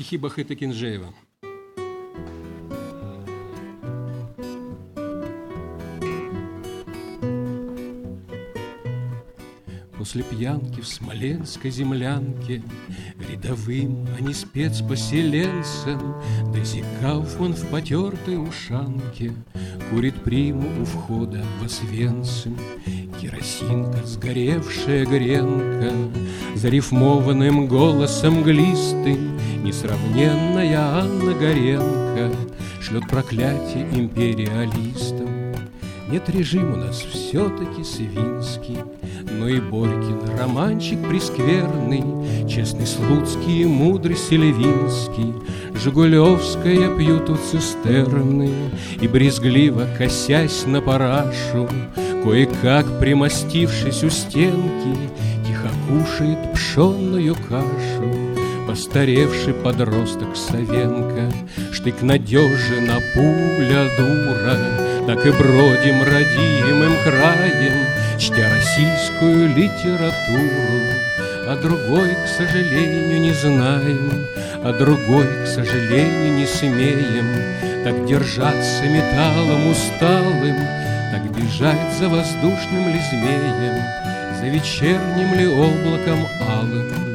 Стихи Бахыта Кинжеева. После пьянки в смоленской землянке рядовым, а не спецпоселенцем, дозикав он в потертой ушанке, курит приму у входа в Освенцим. Керосинка, сгоревшая гренка, зарифмованным голосом глистым, несравненная Анна Горенко шлет проклятие империалистам. Нет, режим у нас все-таки свинский, но и Борькин романчик прескверный, честный Слуцкий и мудрый Селевинский, Жигулевская пьют у цистерны, и брезгливо, косясь на парашу, кое-как примостившись у стенки, тихо кушает пшенную кашу постаревший подросток Савенко. Штык надежен, а пуля дура, так и бродим родимым краем, чтя российскую литературу. А другой, к сожалению, не знаем, а другой, к сожалению, не смеем так держаться металлом усталым, так бежать за воздушным ли змеем, за вечерним ли облаком алым.